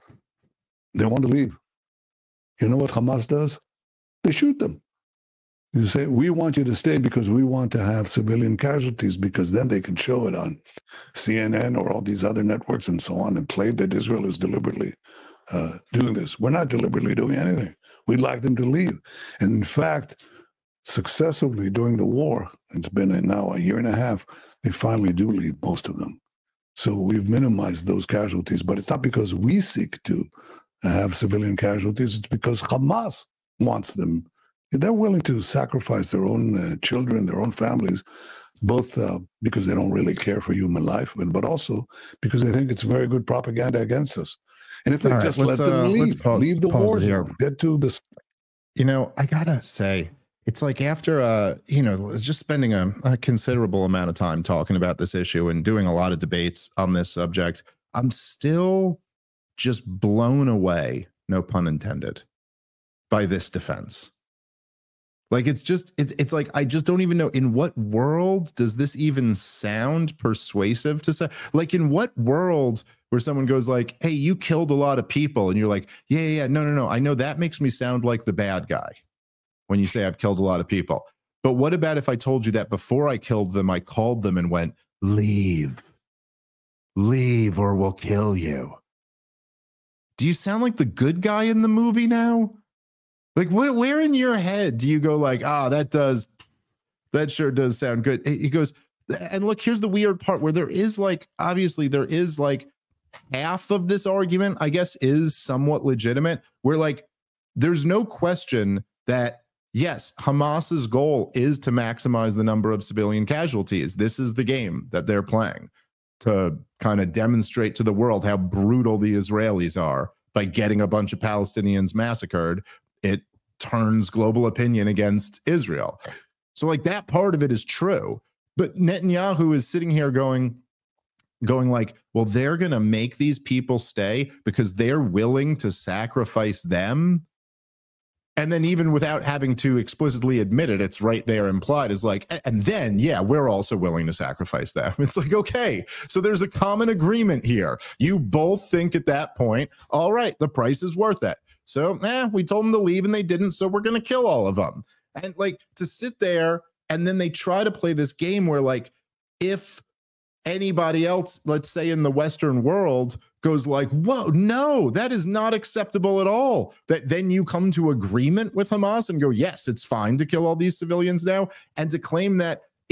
They want to leave. You know what Hamas does? They shoot them. You say, we want you to stay because we want to have civilian casualties, because then they can show it on C N N or all these other networks and so on and play that Israel is deliberately uh, doing this. We're not deliberately doing anything. We'd like them to leave. And in fact, successively during the war, it's been now a year and a half, they finally do leave, most of them. So we've minimized those casualties, but it's not because we seek to have civilian casualties, it's because Hamas wants them. They're willing to sacrifice their own uh, children, their own families, both uh, because they don't really care for human life, but, but also because they think it's very good propaganda against us. And if they All right, just let's, let them uh, let's leave, pause- leave the pause war it here. zone, get to the You know, I gotta say, it's like after uh, you know, just spending a, a considerable amount of time talking about this issue and doing a lot of debates on this subject, I'm still just blown away, no pun intended, by this defense. Like it's just it's it's like I just don't even know, in what world does this even sound persuasive to say? Like in what world where someone goes like, "Hey, you killed a lot of people," and you're like, "Yeah, yeah, yeah, no, no, no. I know that makes me sound like the bad guy when you say I've killed a lot of people. But what about if I told you that before I killed them, I called them and went, leave, leave, or we'll kill you? Do you sound like the good guy in the movie now? Like, where, where in your head do you go like, ah, that does, that sure does sound good? He goes, and look, here's the weird part where there is like, obviously there is like half of this argument, I guess, is somewhat legitimate, where like, there's no question that, yes, Hamas's goal is to maximize the number of civilian casualties. This is the game that they're playing, to kind of demonstrate to the world how brutal the Israelis are by getting a bunch of Palestinians massacred. It turns global opinion against Israel. So like that part of it is true. But Netanyahu is sitting here going, going like, well, they're going to make these people stay because they're willing to sacrifice them. And then even without having to explicitly admit it, it's right there implied is like, and then, yeah, we're also willing to sacrifice them. It's like, okay, so there's a common agreement here. You both think at that point, all right, the price is worth it. So, eh, we told them to leave and they didn't, so we're going to kill all of them. And like to sit there and then they try to play this game where like, if anybody else, let's say in the Western world, goes like, whoa, no, that is not acceptable at all, that then you come to agreement with Hamas and go, yes, it's fine to kill all these civilians now, and to claim that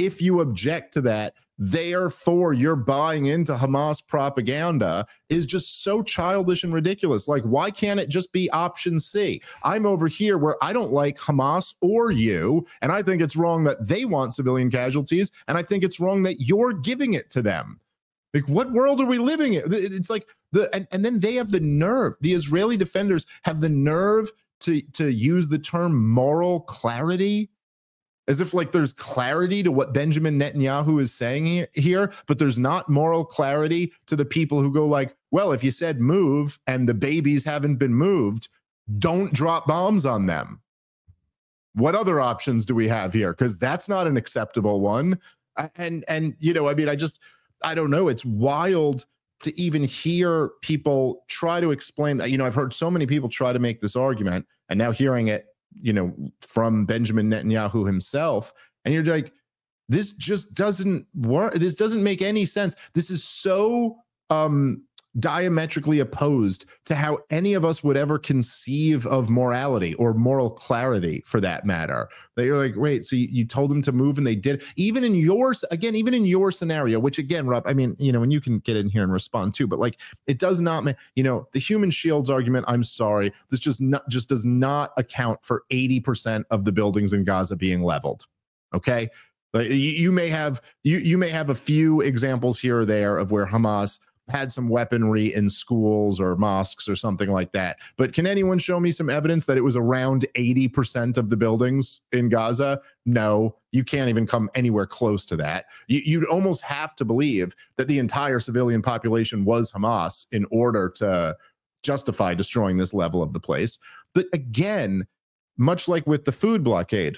if you object to that, therefore you're buying into Hamas propaganda is just so childish and ridiculous. Like, why can't it just be option C? I'm over here where I don't like Hamas or you, and I think it's wrong that they want civilian casualties, and I think it's wrong that you're giving it to them. Like, what world are we living in? It's like the and, and then they have the nerve. The Israeli defenders have the nerve to to use the term moral clarity, as if like there's clarity to what Benjamin Netanyahu is saying here, but there's not moral clarity to the people who go like, well, if you said move and the babies haven't been moved, don't drop bombs on them. What other options do we have here? Because that's not an acceptable one. And, and you know, I mean, I just, I don't know. It's wild to even hear people try to explain that. You know, I've heard so many people try to make this argument, and now hearing it, you know, from Benjamin Netanyahu himself, and you're like, this just doesn't work. This doesn't make any sense. This is so um, diametrically opposed to how any of us would ever conceive of morality or moral clarity, for that matter. That you're like, wait, so you, you told them to move and they did. Even in yours, again, even in your scenario, which again, Rob, I mean, you know, and you can get in here and respond too, but like, it does not, you know, the human shields argument, I'm sorry, this just not just does not account for eighty percent of the buildings in Gaza being leveled. Okay. Like, you, you may have you you may have a few examples here or there of where Hamas had some weaponry in schools or mosques or something like that. But can anyone show me some evidence that it was around eighty percent of the buildings in Gaza? No, you can't even come anywhere close to that. You, you'd almost have to believe that the entire civilian population was Hamas in order to justify destroying this level of the place. But again, much like with the food blockade,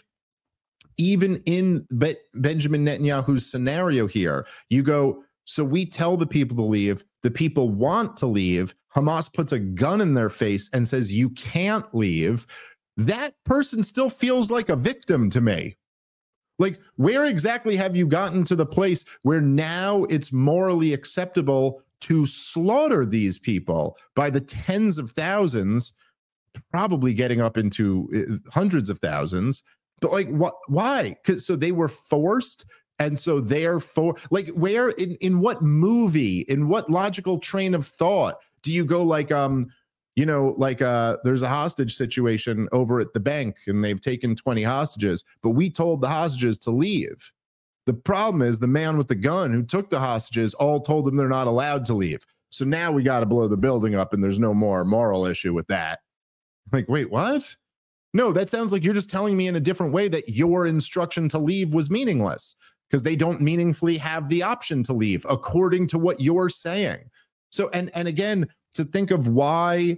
even in Be- Benjamin Netanyahu's scenario here, you go, so we tell the people to leave. The people want to leave. Hamas puts a gun in their face and says, you can't leave. That person still feels like a victim to me. Like, where exactly have you gotten to the place where now it's morally acceptable to slaughter these people by the tens of thousands, probably getting up into hundreds of thousands? But like, what? Why? Because so they were forced. And so therefore, like, where in, in what movie, in what logical train of thought do you go like, um, you know, like uh, there's a hostage situation over at the bank and they've taken twenty hostages, but we told the hostages to leave. The problem is the man with the gun who took the hostages all told them they're not allowed to leave. So now we got to blow the building up and there's no more moral issue with that. Like, wait, what? No, that sounds like you're just telling me in a different way that your instruction to leave was meaningless, because they don't meaningfully have the option to leave, according to what you're saying. So, and and again, to think of why,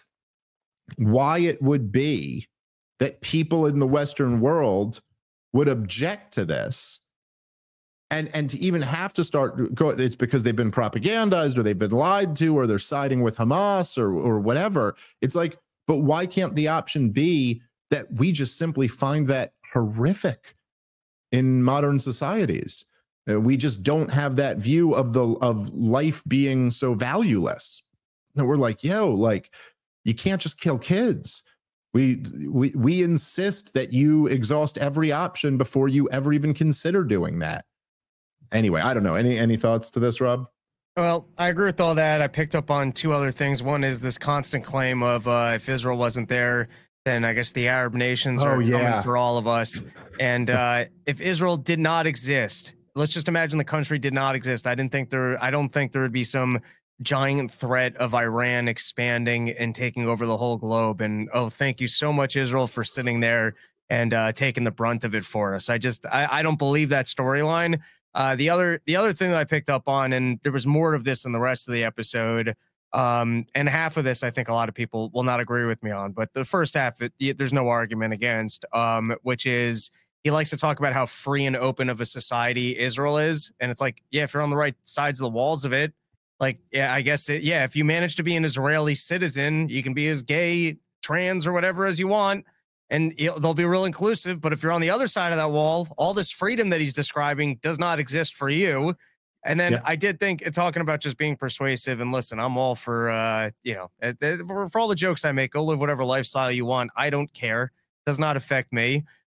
why it would be that people in the Western world would object to this, and and to even have to start go, it's because they've been propagandized or they've been lied to or they're siding with Hamas or or whatever. It's like, but why can't the option be that we just simply find that horrific in modern societies? Uh, we just don't have that view of the of life being so valueless. And we're like, yo, like, you can't just kill kids. We we we insist that you exhaust every option before you ever even consider doing that. Anyway, I don't know. Any any thoughts to this, Rob? Well, I agree with all that. I picked up on two other things. One is this constant claim of uh, if Israel wasn't there, then I guess the Arab nations are Oh, yeah. coming for all of us. And uh, if Israel did not exist, let's just imagine the country did not exist. I didn't think there. I don't think there would be some giant threat of Iran expanding and taking over the whole globe. And oh, thank you so much, Israel, for sitting there and uh, taking the brunt of it for us. I just I, I don't believe that storyline. Uh, the other the other thing that I picked up on, and there was more of this in the rest of the episode. Um, and half of this, I think a lot of people will not agree with me on, but the first half, it, there's no argument against, um, which is he likes to talk about how free and open of a society Israel is. And it's like, yeah, if you're on the right sides of the walls of it, like, yeah, I guess, it, yeah, if you manage to be an Israeli citizen, you can be as gay, trans, or whatever as you want, and they'll be real inclusive. But if you're on the other side of that wall, all this freedom that he's describing does not exist for you. And then yeah. I did think uh, talking about just being persuasive, and listen, I'm all for, uh, you know, uh, for all the jokes I make, go live whatever lifestyle you want. I don't care. Does not affect me.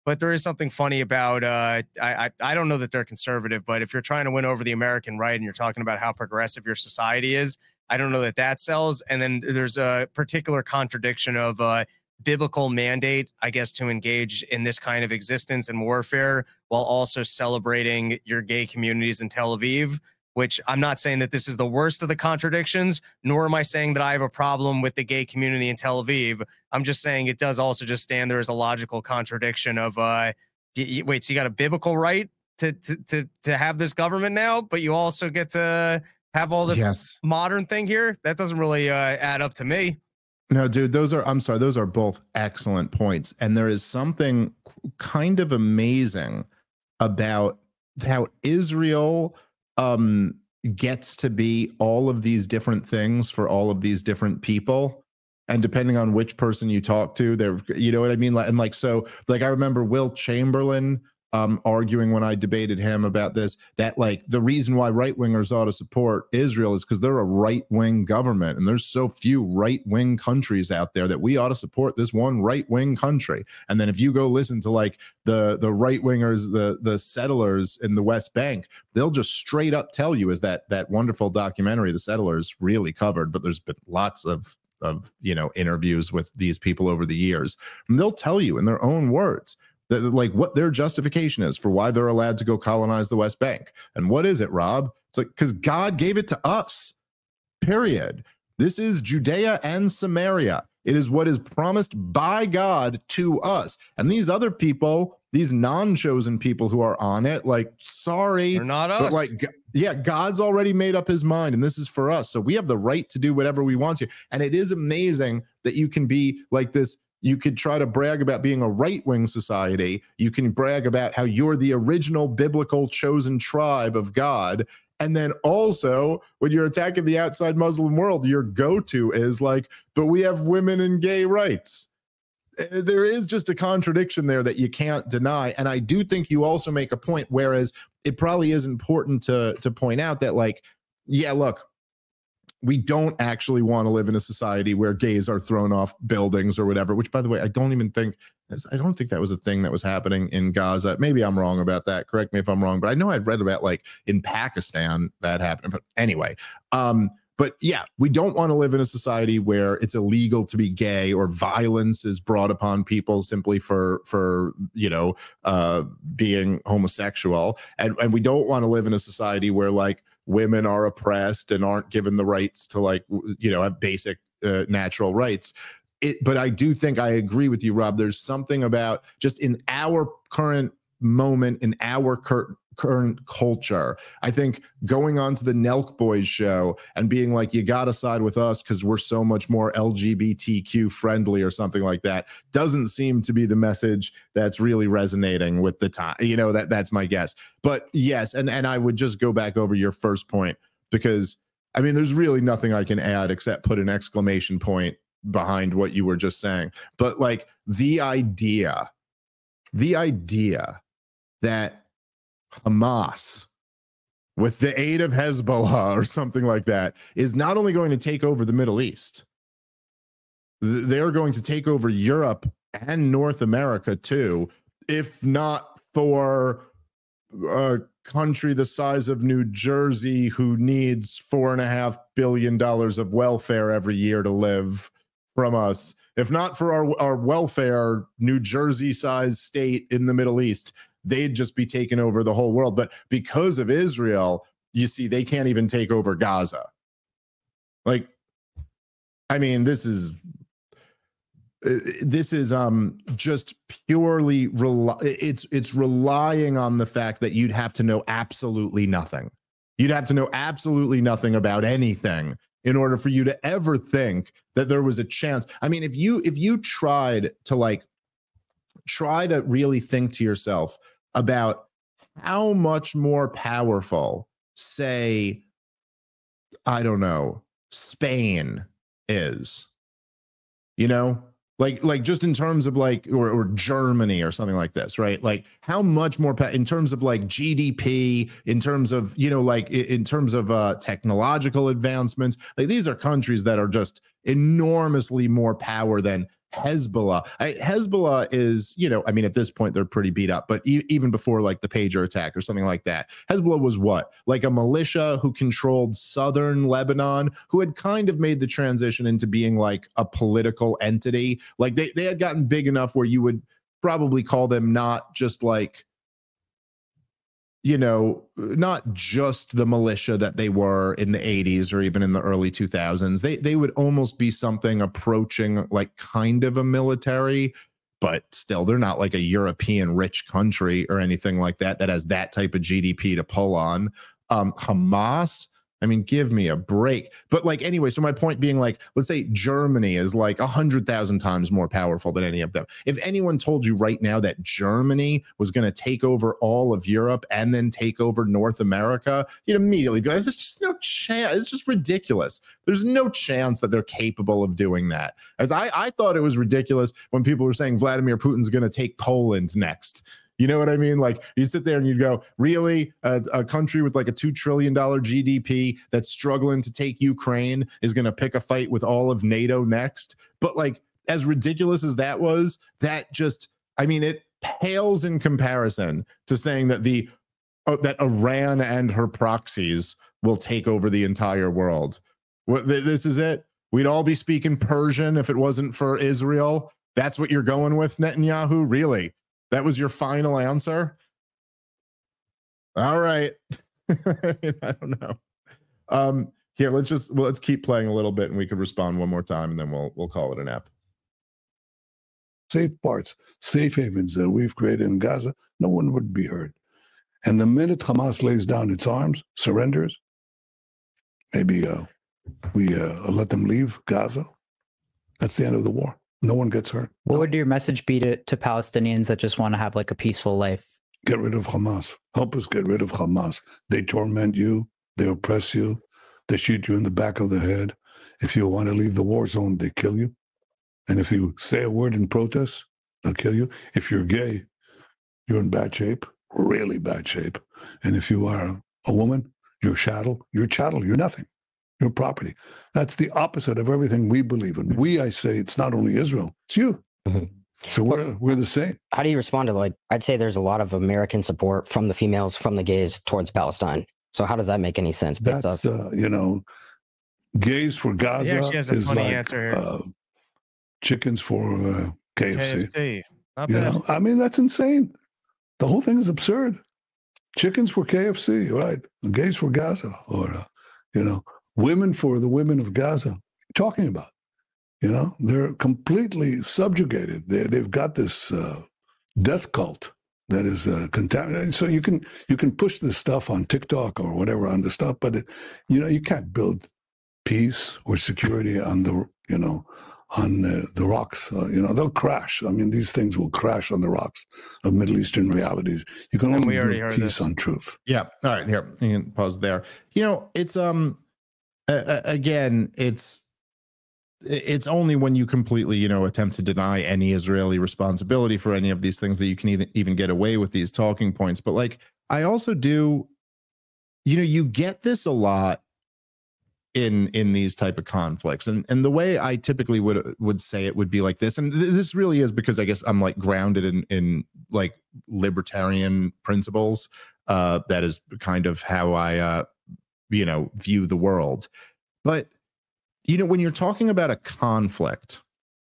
But there is something funny about uh, I, I I don't know that they're conservative, but if you're trying to win over the American right and you're talking about how progressive your society is, I don't know that that sells. And then there's a particular contradiction of uh, biblical mandate, I guess, to engage in this kind of existence and warfare while also celebrating your gay communities in Tel Aviv. Which I'm not saying that this is the worst of the contradictions, nor am I saying that I have a problem with the gay community in Tel Aviv. I'm just saying it does also just stand there as a logical contradiction of, uh, you, wait, so you got a biblical right to, to, to, to have this government now, but you also get to have all this Yes. modern thing here? That doesn't really uh, add up to me. No, dude, those are, I'm sorry, those are both excellent points. And there is something kind of amazing about how Israel um gets to be all of these different things for all of these different people, and depending on which person you talk to, they're, you know what I mean, like, and like, so like I remember Will Chamberlain um arguing when I debated him about this, that like the reason why right-wingers ought to support Israel is because they're a right-wing government, and there's so few right-wing countries out there that we ought to support this one right-wing country. And then if you go listen to like the the right-wingers, the the settlers in the West Bank, they'll just straight up tell you, is that that wonderful documentary The Settlers really covered, but there's been lots of of you know interviews with these people over the years, and they'll tell you in their own words that, like, what their justification is for why they're allowed to go colonize the West Bank. And what is it, Rob? It's like, because God gave it to us, period. This is Judea and Samaria. It is what is promised by God to us. And these other people, these non-chosen people who are on it, like, sorry, They're not us. but like, yeah, God's already made up his mind, and this is for us. So we have the right to do whatever we want to. And it is amazing that you can be like this. You could try to brag about being a right-wing society. You can brag about how you're the original biblical chosen tribe of God. And then also, when you're attacking the outside Muslim world, your go-to is like, but we have women and gay rights. There is just a contradiction there that you can't deny. And I do think you also make a point, whereas it probably is important to, to point out that, like, yeah, look, we don't actually want to live in a society where gays are thrown off buildings or whatever, which, by the way, I don't even think, I don't think that was a thing that was happening in Gaza. Maybe I'm wrong about that. Correct me if I'm wrong, but I know I'd read about, like, in Pakistan that happened. But anyway, um, but yeah, we don't want to live in a society where it's illegal to be gay, or violence is brought upon people simply for, for you know, uh, being homosexual. And, and we don't want to live in a society where, like, women are oppressed and aren't given the rights to, like, you know, have basic uh, natural rights. It, but I do think I agree with you, Rob. There's something about just in our current moment, in our cur- current culture, I think going on to the Nelk Boys show and being like, you got to side with us because we're so much more L G B T Q friendly or something like that doesn't seem to be the message that's really resonating with the time. You know, that that's my guess. But yes, and, and I would just go back over your first point, because I mean, there's really nothing I can add except put an exclamation point behind what you were just saying. But like the idea, the idea that Hamas, with the aid of Hezbollah or something like that, is not only going to take over the Middle East, they're going to take over Europe and North America too, if not for a country the size of New Jersey who needs four and a half billion dollars of welfare every year to live from us. If not for our, our welfare, New Jersey-sized state in the Middle East, they'd just be taking over the whole world. But because of Israel, you see, they can't even take over Gaza. Like, I mean, this is this is um just purely rel- it's it's relying on the fact that you'd have to know absolutely nothing. You'd have to know absolutely nothing about anything in order for you to ever think that there was a chance. I mean, if you if you tried to like try to really think to yourself about how much more powerful, say, I don't know, Spain is, you know, like like just in terms of like, or, or Germany or something like this, right? Like how much more pa- in terms of like G D P, in terms of, you know, like in terms of uh, technological advancements, like these are countries that are just enormously more power than Hezbollah. I, Hezbollah is, you know, I mean, at this point, they're pretty beat up, but e- even before like the pager attack or something like that, Hezbollah was what? Like a militia who controlled southern Lebanon, who had kind of made the transition into being like a political entity. Like they, they had gotten big enough where you would probably call them not just like, you know, not just the militia that they were in the eighties or even in the early two thousands. They they would almost be something approaching like kind of a military, but still they're not like a European rich country or anything like that that has that type of G D P to pull on. Um, Hamas, I mean, give me a break. But like, anyway, so my point being like, let's say Germany is like a hundred thousand times more powerful than any of them. If anyone told you right now that Germany was going to take over all of Europe and then take over North America, you'd immediately be like, there's just no chance. It's just ridiculous. There's no chance that they're capable of doing that. As I, I thought it was ridiculous when people were saying Vladimir Putin's going to take Poland next. You know what I mean? Like you sit there and you go, really? A, a country with like a two trillion dollars G D P that's struggling to take Ukraine is going to pick a fight with all of NATO next? But like, as ridiculous as that was, that just, I mean, it pales in comparison to saying that the uh, that Iran and her proxies will take over the entire world. What, this is it? We'd all be speaking Persian if it wasn't for Israel. That's what you're going with, Netanyahu? Really? That was your final answer? All right. I don't know. Um, here, let's just well, let's keep playing a little bit, and we could respond one more time, and then we'll we'll call it an app. Safe parts, safe havens that we've created in Gaza, no one would be hurt. And the minute Hamas lays down its arms, surrenders, maybe uh, we uh, let them leave Gaza. That's the end of the war. No one gets hurt. What would your message be to, to Palestinians that just want to have like a peaceful life? Get rid of Hamas. Help us get rid of Hamas. They torment you. They oppress you. They shoot you in the back of the head. If you want to leave the war zone, they kill you. And if you say a word in protest, they'll kill you. If you're gay, you're in bad shape, really bad shape. And if you are a woman, you're chattel. You're chattel. You're nothing. Your property. That's the opposite of everything we believe in. We, I say, it's not only Israel, it's you. Mm-hmm. So we're we're the same. How do you respond to like? I'd say there's a lot of American support from the females, from the gays towards Palestine. So how does that make any sense? That's uh, you know, gays for Gaza is like answer. Uh, chickens for uh, K F C. K F C. You know, I mean that's insane. The whole thing is absurd. Chickens for K F C, right? Gays for Gaza, or uh, you know. Women for the women of Gaza. What are you talking about? You know, they're completely subjugated. They, they've got this uh, death cult that is uh, contaminated. So you can you can push this stuff on TikTok or whatever on the stuff, but it, you know you can't build peace or security on the you know on the, the rocks. Uh, you know they'll crash. I mean these things will crash on the rocks of Middle Eastern realities. You can only build peace this. on truth. Yeah. All right. Here, you can pause there. You know it's um. Uh, again, it's it's only when you completely, you know, attempt to deny any Israeli responsibility for any of these things that you can even, even get away with these talking points. But like, I also do, you know, you get this a lot in in these type of conflicts, and and the way I typically would would say it would be like this, and th- this really is because I guess I'm like grounded in in like libertarian principles. Uh, that is kind of how I. Uh, you know, view the world. But, you know, when you're talking about a conflict,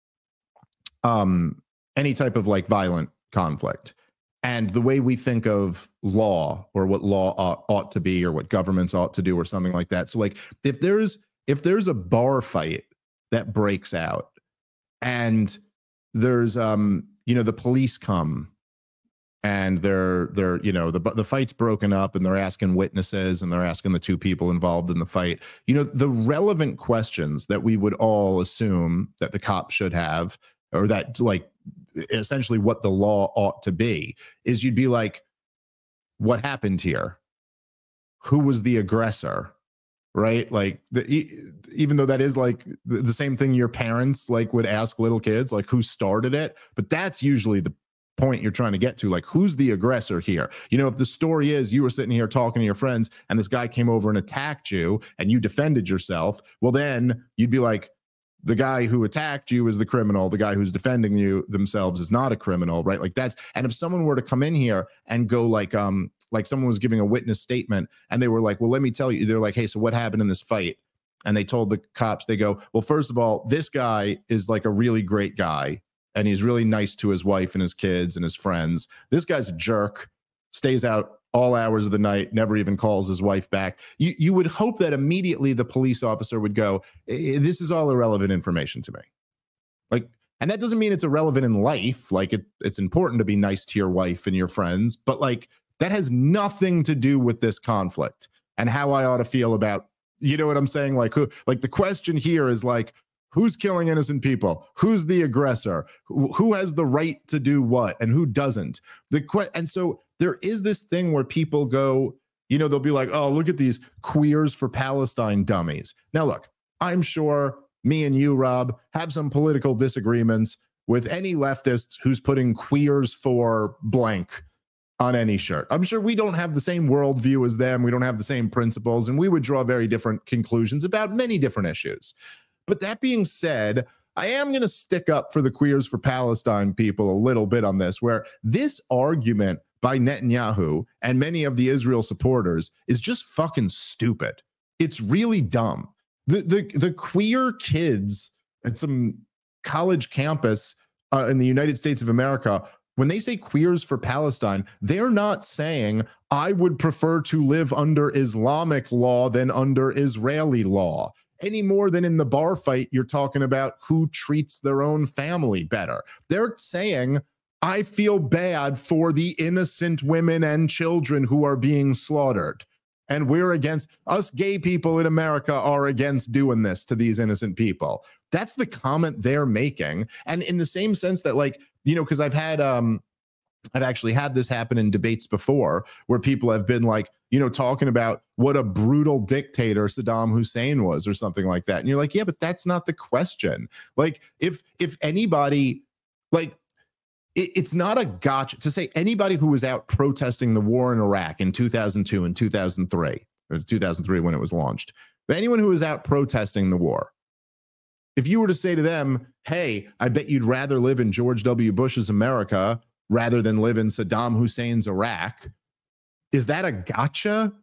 um, any type of like violent conflict, and the way we think of law or what law ought, ought to be or what governments ought to do or something like that. So like if there's if there's a bar fight that breaks out and there's, um, you know, the police come and they're they're you know the the fight's broken up and they're asking witnesses and they're asking the two people involved in the fight, you know, the relevant questions that we would all assume that the cops should have, or that like essentially what the law ought to be, is you'd be like, what happened here? Who was the aggressor? Right? Like the, even though that is like the, the same thing your parents like would ask little kids, like who started it, but that's usually the point you're trying to get to, like who's the aggressor here? You know, if the story is you were sitting here talking to your friends and this guy came over and attacked you and you defended yourself, well then you'd be like, the guy who attacked you is the criminal. The guy who's defending you themselves is not a criminal, right? Like that's, and if someone were to come in here and go like, um, like someone was giving a witness statement and they were like, well, let me tell you, they're like, hey, so what happened in this fight? And they told the cops, they go, well, first of all, this guy is like a really great guy and he's really nice to his wife and his kids and his friends. This guy's a jerk, stays out all hours of the night, never even calls his wife back. You you would hope that immediately the police officer would go, this is all irrelevant information to me. Like, and that doesn't mean it's irrelevant in life. Like it, it's important to be nice to your wife and your friends, but like that has nothing to do with this conflict and how I ought to feel about, you know what I'm saying? Like who, like the question here is like, who's killing innocent people? Who's the aggressor? Who, who has the right to do what and who doesn't? The que- And so there is this thing where people go, you know, they'll be like, oh, look at these queers for Palestine dummies. Now, look, I'm sure me and you, Rob, have some political disagreements with any leftists who's putting queers for blank on any shirt. I'm sure we don't have the same worldview as them. We don't have the same principles, and we would draw very different conclusions about many different issues. But that being said, I am going to stick up for the queers for Palestine people a little bit on this, where this argument by Netanyahu and many of the Israel supporters is just fucking stupid. It's really dumb. The the, the queer kids at some college campus uh, in the United States of America, when they say queers for Palestine, they're not saying, I would prefer to live under Islamic law than under Israeli law. Any more than in the bar fight, you're talking about who treats their own family better. They're saying, I feel bad for the innocent women and children who are being slaughtered. And we're against, us gay people in America are against doing this to these innocent people. That's the comment they're making. And in the same sense that, like, you know, because I've had, um, I've actually had this happen in debates before where people have been like, you know, talking about what a brutal dictator Saddam Hussein was or something like that. And you're like, yeah, but that's not the question. Like, if if anybody, like, it, it's not a gotcha to say anybody who was out protesting the war in Iraq in two thousand two and two thousand three, or two thousand three when it was launched, but anyone who was out protesting the war, if you were to say to them, hey, I bet you'd rather live in George W. Bush's America rather than live in Saddam Hussein's Iraq, is that a gotcha?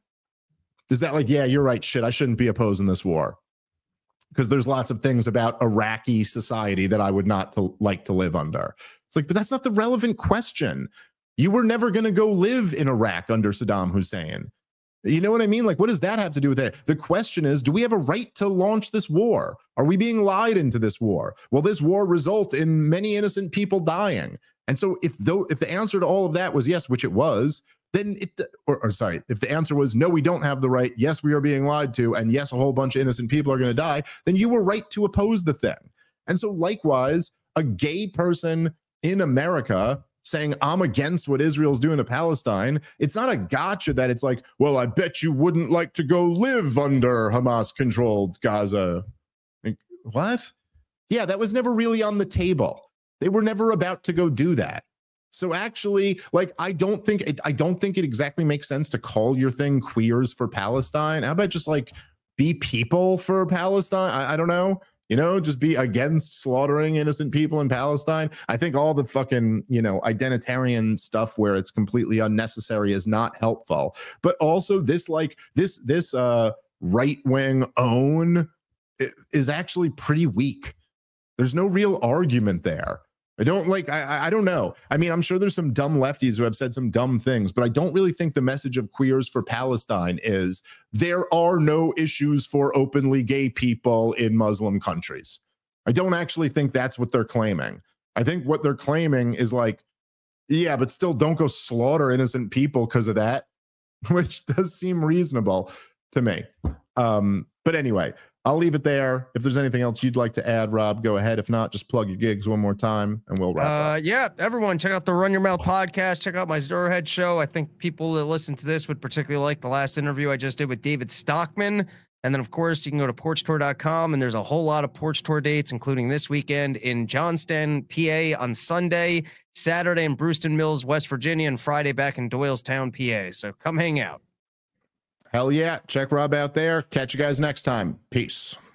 Is that like, yeah, you're right, shit, I shouldn't be opposing this war? Because there's lots of things about Iraqi society that I would not to, like to live under. It's like, but that's not the relevant question. You were never going to go live in Iraq under Saddam Hussein. You know what I mean? Like, what does that have to do with it? The question is, do we have a right to launch this war? Are we being lied into this war? Will this war result in many innocent people dying? And so if though if the answer to all of that was yes, which it was, then it, or, or sorry, if the answer was no, we don't have the right, yes, we are being lied to, and yes, a whole bunch of innocent people are going to die, then you were right to oppose the thing. And so likewise, a gay person in America saying, I'm against what Israel's doing to Palestine, it's not a gotcha that it's like, well, I bet you wouldn't like to go live under Hamas-controlled Gaza. Like, what? Yeah, that was never really on the table. They were never about to go do that. So actually, like, I don't think it, I don't think it exactly makes sense to call your thing queers for Palestine. How about just like be people for Palestine? I, I don't know. You know, just be against slaughtering innocent people in Palestine. I think all the fucking, you know, identitarian stuff where it's completely unnecessary is not helpful. But also this, like, this, this uh, right-wing own is actually pretty weak. There's no real argument there. I don't like, I, I don't know. I mean, I'm sure there's some dumb lefties who have said some dumb things, but I don't really think the message of Queers for Palestine is there are no issues for openly gay people in Muslim countries. I don't actually think that's what they're claiming. I think what they're claiming is like, yeah, but still don't go slaughter innocent people because of that, which does seem reasonable to me. Um, but anyway, I'll leave it there. If there's anything else you'd like to add, Rob, go ahead. If not, just plug your gigs one more time and we'll wrap uh, up. Yeah, everyone, check out the Run Your Mouth podcast. Check out my Zero Head show. I think people that listen to this would particularly like the last interview I just did with David Stockman. And then, of course, you can go to porch tour dot com, and there's a whole lot of Porch Tour dates, including this weekend in Johnston, P A on Sunday, Saturday in Brewston Mills, West Virginia, and Friday back in Doylestown, P A. So come hang out. Hell yeah. Check Rob out there. Catch you guys next time. Peace.